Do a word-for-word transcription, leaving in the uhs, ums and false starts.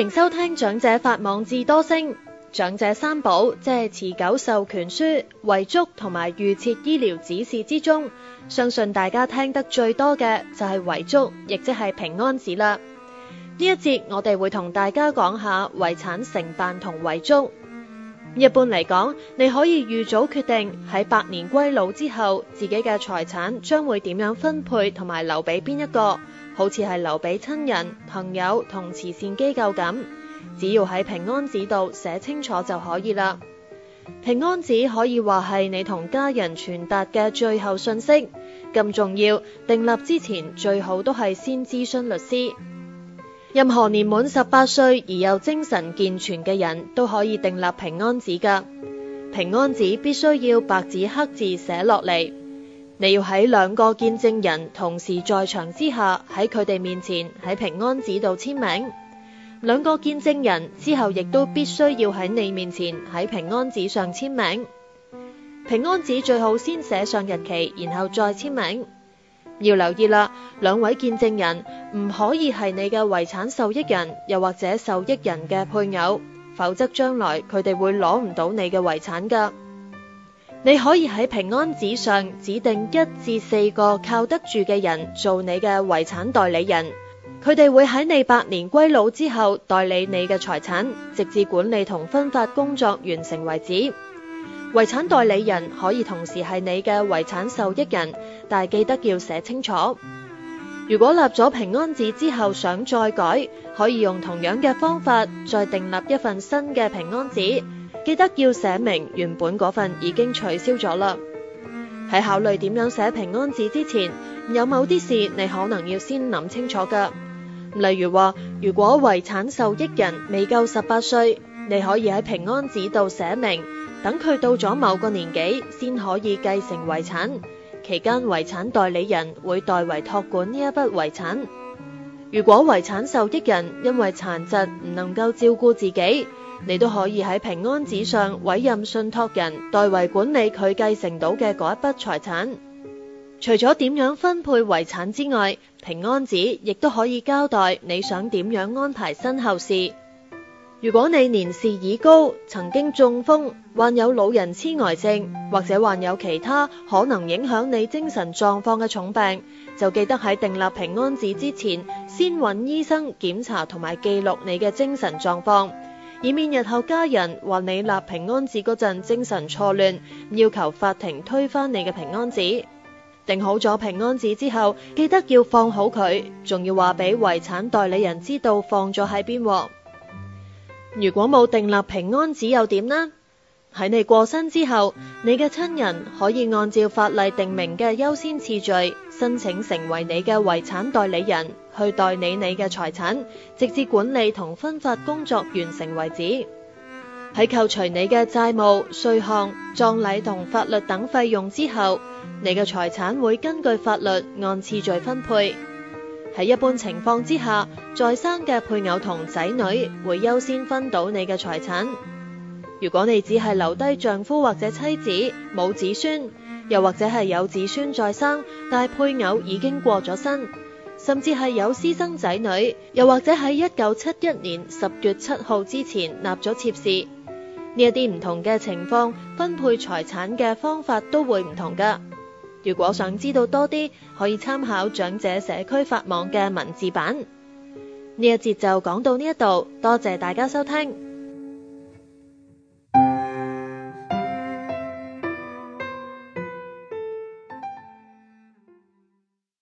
迎收聽長者法網智多星。長者三寶即係持久授權書、遺囑同埋預設醫療指示之中，相信大家聽得最多嘅就係遺囑，亦即係平安紙啦。呢一節我哋會同大家講下遺產承辦同遺囑。一般嚟講，你可以預早決定喺百年歸老之後，自己嘅財產將會點樣分配同埋留俾邊一個，好似係留俾親人、朋友同慈善機構咁。只要喺平安紙度寫清楚就可以啦。平安紙可以話係你同家人傳達嘅最後信息，咁重要，訂立之前最好都係先諮詢律師。任何年滿十八歲而又精神健全嘅人都可以訂立平安紙㗎。平安紙必須要白紙黑字寫落嚟，你要喺兩個見證人同時在場之下，喺佢哋面前喺平安紙度簽名。兩個見證人之後亦都必須要喺你面前喺平安紙上簽名。平安紙最好先寫上日期，然後再簽名。要留意啦，兩位見證人唔可以係你嘅遺產受益人，又或者受益人嘅配偶，否則將來佢哋會攞唔到你嘅遺產㗎。你可以喺平安紙上指定一至四個靠得住嘅人做你嘅遺產代理人，佢哋會喺你百年歸老之後代理你嘅財產，直至管理同分發工作完成為止。遺產代理人可以同時係你嘅遺產受益人，但係記得要寫清楚。如果立咗平安紙之後想再改，可以用同樣嘅方法再訂立一份新嘅平安紙，記得要寫明原本嗰份已經取消咗啦。喺考慮點樣寫平安紙之前，有某啲事你可能要先諗清楚㗎。例如話，如果遺產受益人未夠十八歲，你可以喺平安紙度寫明，等佢到咗某個年紀先可以繼承遺產，期間遺產代理人會代為託管呢一筆遺產。如果遺產受益人因為殘疾唔能夠照顧自己，你都可以喺平安紙上委任信託人代為管理佢繼承到嘅嗰一筆財產。除咗點樣分配遺產之外，平安紙亦都可以交代你想點樣安排身後事。如果你年事已高，曾經中風，患有老人痴呆症，或者患有其他可能影響你精神狀況嘅重病，就記得喺訂立平安紙之前，先揾醫生檢查同埋記錄你嘅精神狀況，以免日後家人話你立平安紙嗰陣精神錯亂，要求法庭推翻你嘅平安紙。訂好咗平安紙之後，記得要放好佢，仲要話俾遺產代理人知道放咗喺邊。如果冇訂立平安紙又點呢？喺你過身之後，你嘅親人可以按照法例定明嘅優先次序，申請成為你嘅遺產代理人，去代理你嘅財產，直至管理同分發工作完成為止。喺扣除你嘅債務、稅項、葬禮同法律等費用之後，你嘅財產會根據法律按次序分配。喺一般情況之下，在生嘅配偶同仔女會優先分到你嘅財產。如果你只係留低丈夫或者妻子，冇子孫，又或者係有子孫在生，但係配偶已經過咗身，甚至係有私生仔女，又或者喺一九七一年十月七號之前立咗妾侍，呢一啲唔同嘅情況，分配財產嘅方法都會唔同㗎。如果想知道多啲，可以參考長者社區法網嘅文字版。呢一節就講到呢一度，多謝大家收聽。